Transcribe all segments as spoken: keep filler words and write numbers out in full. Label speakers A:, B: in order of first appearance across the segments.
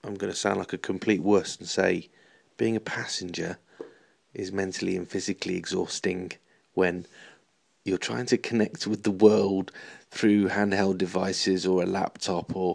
A: I'm going to sound like a complete wuss and say being a passenger is mentally and physically exhausting when you're trying to connect with the world through handheld devices or a laptop or,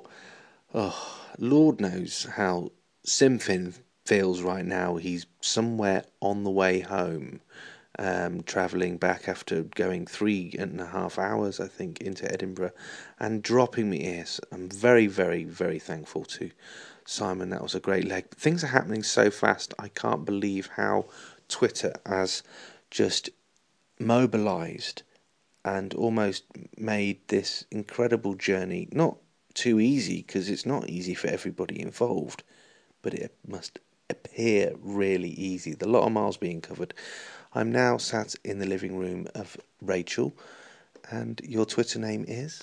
A: oh, Lord knows how Simfin feels right now. He's somewhere on the way home, um, travelling back after going three and a half hours, I think, into Edinburgh and dropping me ears. I'm very, very, very thankful to Simon. That was a great leg. Things are happening so fast. I can't believe how Twitter has just mobilised and almost made this incredible journey not too easy, because it's not easy for everybody involved, but it must appear really easy. There's a lot of miles being covered. I'm now sat in the living room of Rachel, and your Twitter name is?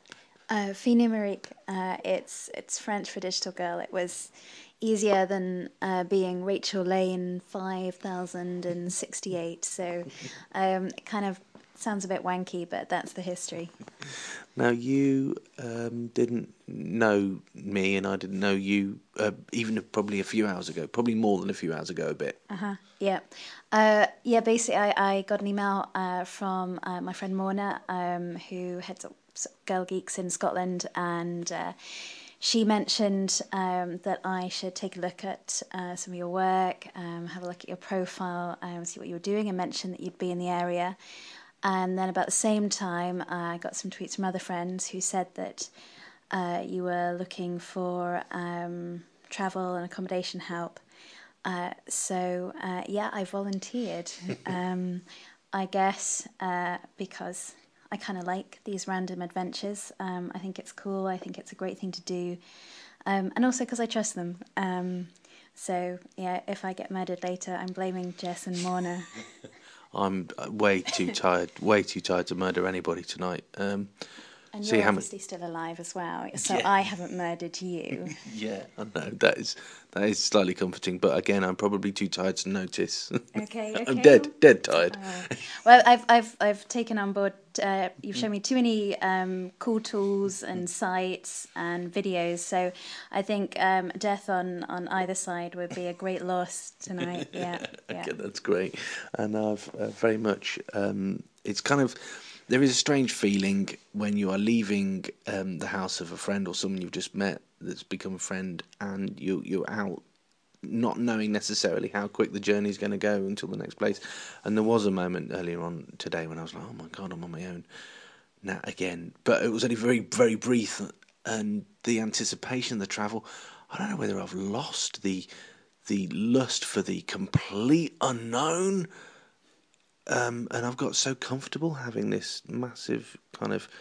B: Uh, Fille Numérique. Uh, it's it's French for digital girl. It was easier than uh, being Rachel Lane five thousand sixty-eight. So um, it kind of sounds a bit wanky, but that's the history.
A: Now, you um, didn't know me, and I didn't know you uh, even probably a few hours ago, probably more than a few hours ago a bit.
B: Uh-huh, yeah. Uh, yeah, basically, I, I got an email uh, from uh, my friend Morna, um, who heads up Girl Geeks in Scotland, and uh, she mentioned um, that I should take a look at uh, some of your work, um, have a look at your profile, um, see what you were doing, and mention that you'd be in the area. And then about the same time, I got some tweets from other friends who said that uh, you were looking for um, travel and accommodation help. Uh, so, uh, yeah, I volunteered, um, I guess, uh, because I kind of like these random adventures. Um, I think it's cool. I think it's a great thing to do. Um, and also because I trust them. Um, so, yeah, if I get murdered later, I'm blaming Jess and Morna.
A: I'm way too tired, way too tired to murder anybody tonight. Um,
B: And
A: see
B: you're
A: how
B: obviously still alive as well, so
A: Yeah.
B: I haven't murdered you.
A: Yeah, I know that is that is slightly comforting, but again, I'm probably too tired to notice.
B: Okay, okay.
A: I'm dead, dead tired.
B: Oh. Well, I've I've I've taken on board. Uh, you've shown me too many um, cool tools and sites and videos. So I think um, death on, on either side would be a great loss tonight. Yeah, yeah.
A: Okay, that's great, and I've uh, very much. Um, it's kind of there is a strange feeling when you are leaving um, the house of a friend or someone you've just met that's become a friend, and you you're out, not knowing necessarily how quick the journey is going to go until the next place. And there was a moment earlier on today when I was like, oh my God, I'm on my own now again. But it was only very, very brief. And the anticipation, the travel, I don't know whether I've lost the the lust for the complete unknown. Um, and I've got so comfortable having this massive kind of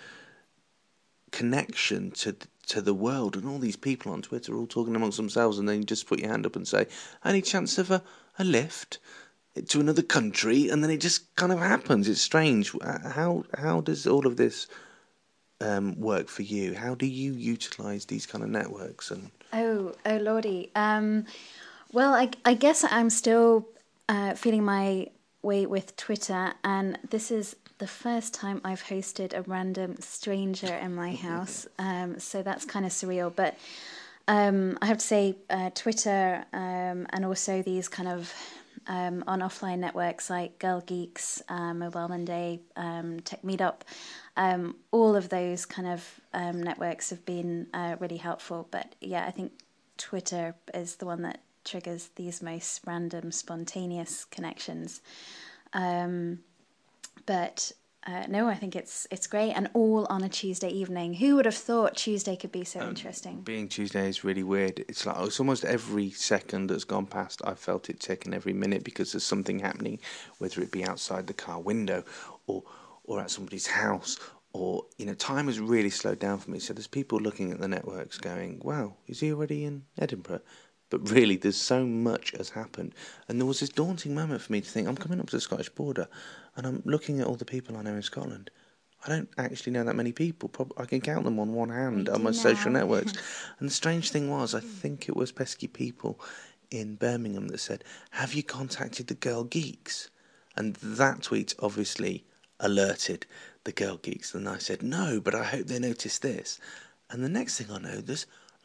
A: connection to to the world, and all these people on Twitter all talking amongst themselves, and then you just put your hand up and say, any chance of a, a lift to another country, and then it just kind of happens. It's strange. How how does all of this um, work for you? How do you utilise these kind of networks? And
B: Oh, oh, lordy. Um, well, I I guess I'm still uh, feeling my way with Twitter, and this is the first time I've hosted a random stranger in my house. Um, so that's kind of surreal. But um, I have to say, uh, Twitter um, and also these kind of um, on offline networks like Girl Geeks, um, Mobile Monday, um, Tech Meetup, um, all of those kind of um, networks have been uh, really helpful. But yeah, I think Twitter is the one that triggers these most random, spontaneous connections. Um, but uh, no, I think it's it's great, and all on a Tuesday evening. Who would have thought Tuesday could be so um, interesting?
A: Being Tuesday is really weird. It's like it's almost every second that's gone past, I felt it ticking every minute, because there's something happening, whether it be outside the car window or or at somebody's house, or you know, time has really slowed down for me. So there's people looking at the networks going, "Wow, is he already in Edinburgh?" But really, there's so much has happened, and there was this daunting moment for me to think, I'm coming up to the Scottish border, and I'm looking at all the people I know in Scotland. I don't actually know that many people. Probably, I can count them on one hand on my now. social networks. And the strange thing was, I think it was pesky people in Birmingham that said, have you contacted the Girl Geeks? And that tweet obviously alerted the Girl Geeks. And I said, no, but I hope they notice this. And the next thing I know, there's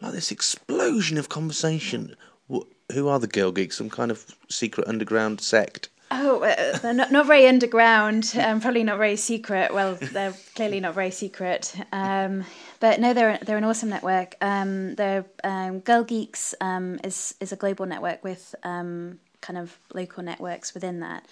A: like this explosion of conversation. What, who are the Girl Geeks? Some kind of secret underground sect?
B: Oh, uh, they're not, not very underground, um, probably not very secret. Well, they're clearly not very secret. Um, but no, they're they're an awesome network. Um, they're um, Girl Geeks um, is is a global network with um, kind of local networks within that.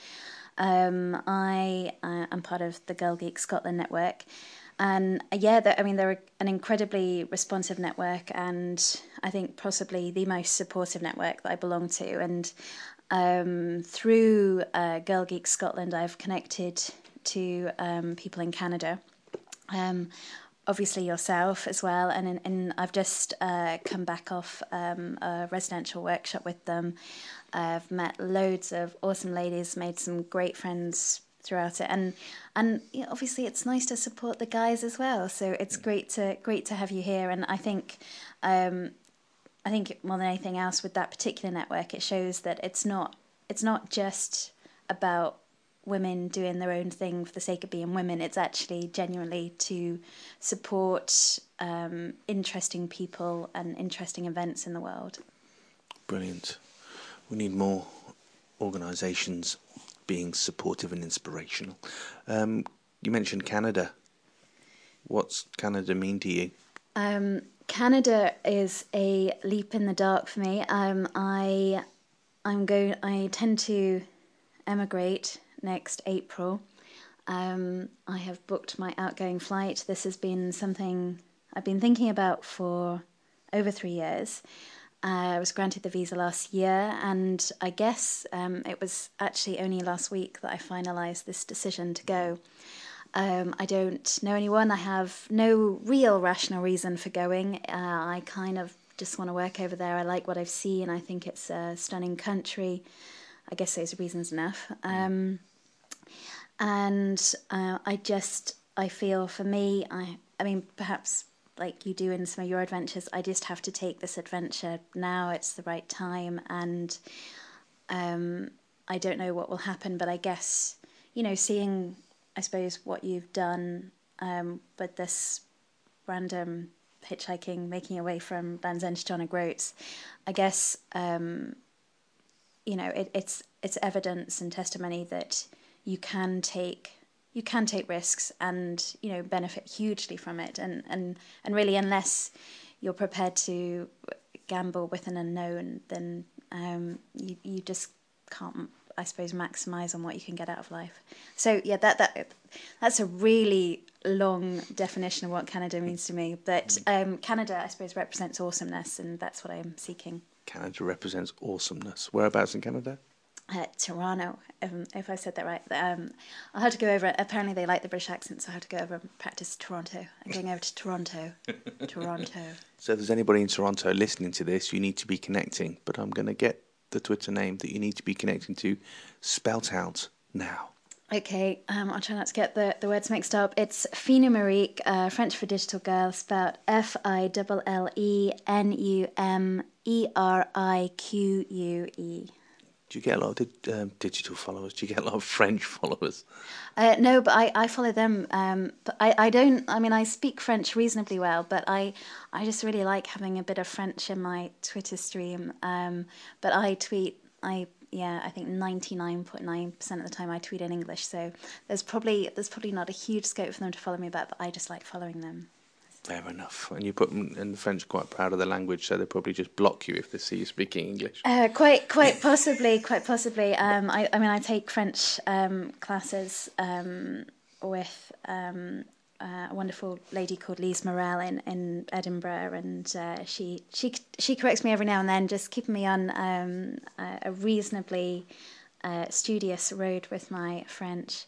B: Um, I uh, am part of the Girl Geeks Scotland network, and uh, yeah, I mean they're an incredibly responsive network, and I think possibly the most supportive network that I belong to. And Um, through uh, Girl Geeks Scotland, I've connected to um, people in Canada, um, obviously yourself as well, and, and I've just uh, come back off um, a residential workshop with them. I've met loads of awesome ladies, made some great friends throughout it, and and you know, obviously it's nice to support the guys as well. So it's great to great to have you here, and I think. Um, I think more than anything else with that particular network, it shows that it's not it's not just about women doing their own thing for the sake of being women. It's actually genuinely to support um, interesting people and interesting events in the world.
A: Brilliant. We need more organisations being supportive and inspirational. Um, you mentioned Canada. What's Canada mean to you?
B: Um, Canada is a leap in the dark for me. Um, I, I'm going. I tend to emigrate next April. Um, I have booked my outgoing flight. This has been something I've been thinking about for over three years. Uh, I was granted the visa last year, and I guess um, it was actually only last week that I finalised this decision to go. Um, I don't know anyone. I have no real rational reason for going. Uh, I kind of just want to work over there. I like what I've seen. I think it's a stunning country. I guess those are reasons enough. Um, and uh, I just, I feel for me, I, I mean, perhaps like you do in some of your adventures, I just have to take this adventure now. It's the right time. And um, I don't know what will happen, but I guess, you know, seeing... I suppose what you've done um, with this random hitchhiking, making your way from Land's End to John O'Groats, I guess um, you know it, it's it's evidence and testimony that you can take you can take risks and you know benefit hugely from it, and and and really unless you're prepared to gamble with an unknown, then um, you you just can't. I suppose maximise on what you can get out of life. So yeah, that that that's a really long definition of what Canada means to me. But um, Canada, I suppose, represents awesomeness, and that's what I'm seeking.
A: Canada represents awesomeness. Whereabouts in Canada?
B: Uh, Toronto, if, if I said that right. Um, I'll have to go over. Apparently, they like the British accent, so I have to go over and practice Toronto. I'm going over to Toronto. Toronto.
A: So if there's anybody in Toronto listening to this, you need to be connecting. But I'm going to get the Twitter name that you need to be connecting to spelt out now.
B: Okay, um, I'll try not to get the, the words mixed up. It's Finumerique, uh, French for digital girl, spelled F I L L E N U M E R I Q U E.
A: Do you get a lot of di- um, digital followers? Do you get a lot of French followers?
B: Uh, no, but I, I follow them. Um, but I, I don't, I mean, I speak French reasonably well, but I, I just really like having a bit of French in my Twitter stream. Um, but I tweet, I, yeah, I think ninety-nine point nine percent of the time I tweet in English. So there's probably, there's probably not a huge scope for them to follow me back, but I just like following them.
A: Fair enough. And you put them, and the French are quite proud of the language, so they probably just block you if they see you speaking English.
B: Uh, quite, quite possibly, quite possibly. Um, I, I mean, I take French um, classes um, with um, uh, a wonderful lady called Lise Morel in, in Edinburgh, and uh, she she she corrects me every now and then, just keeping me on um, a, a reasonably uh, studious road with my French.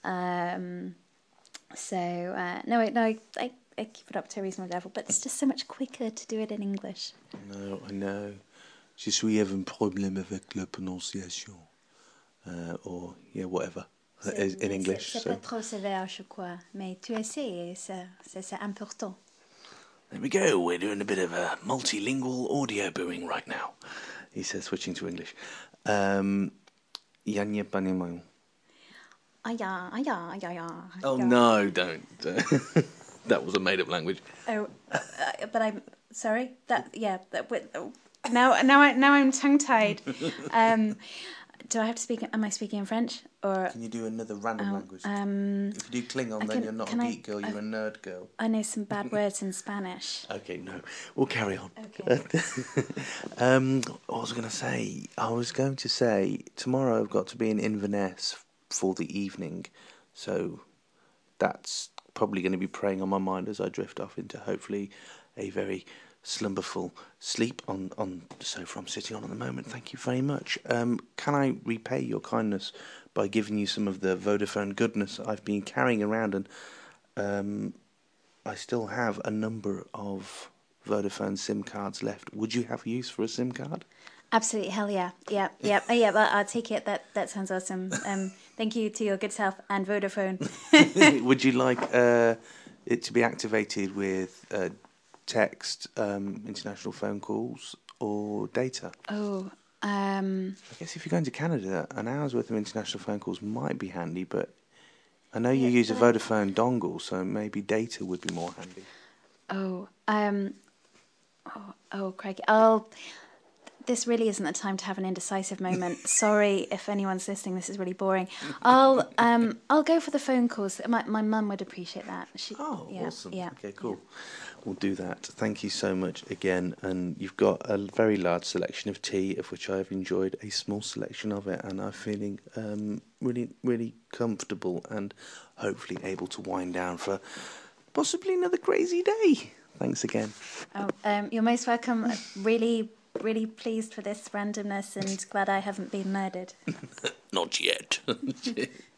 B: Um, so uh, no, no, I. I I keep it up to a reasonable level, but it's just so much quicker to do it in English.
A: No, I know. Je suis un problème avec la prononciation. Uh, or, yeah, whatever.
B: C'est,
A: in English.
B: C'est, c'est
A: so.
B: pas trop sévère, je crois. Mais tu essaies, c'est, c'est, c'est important.
A: There we go. We're doing a bit of a multilingual audio booing right now. He says, switching to English. Um, Yanya Panimayo.
B: Aya, aya, aya, aya.
A: Oh, no, don't. That was a made-up language.
B: Oh, uh, but I'm sorry. That yeah. That with now now I now I'm tongue tied. Um, do I have to speak? Am I speaking in French or?
A: Can you do another random
B: Oh,
A: language?
B: um,
A: If you do Klingon,
B: I
A: then
B: can-
A: you're not a
B: can I-
A: geek girl, you're
B: I-
A: a nerd girl.
B: I know some bad words in Spanish.
A: Okay, no, we'll carry on.
B: Okay.
A: um, what was I going to say? I was going to say tomorrow I've got to be in Inverness for the evening, so that's probably going to be preying on my mind as I drift off into hopefully a very slumberful sleep on, on the sofa I'm sitting on at the moment. Thank you very much. Um, can I repay your kindness by giving you some of the Vodafone goodness I've been carrying around, and um, I still have a number of Vodafone SIM cards left. Would you have use for a SIM card?
B: Absolutely, hell yeah, yeah, yeah, oh, yeah. But I'll take it. That that sounds awesome. Um, thank you to your good self and Vodafone.
A: Would you like uh, it to be activated with uh, text, um, international phone calls, or data?
B: Oh, um,
A: I guess if you're going to Canada, an hour's worth of international phone calls might be handy, but I know you
B: Yeah,
A: use a
B: but I-
A: Vodafone dongle, so maybe data would be more handy.
B: oh, um, oh, oh, Craig. I'll. This really isn't the time to have an indecisive moment. Sorry if anyone's listening. This is really boring. I'll um I'll go for the phone calls. My my mum would appreciate that. She,
A: Oh,
B: yeah,
A: awesome.
B: Yeah.
A: Okay, cool. We'll do that. Thank you so much again. And you've got a very large selection of tea, of which I've enjoyed a small selection of it, and I'm feeling um, really, really comfortable and hopefully able to wind down for possibly another crazy day. Thanks again.
B: Oh, um, you're most welcome. Really, really pleased for this randomness and glad I haven't been murdered.
A: Not yet.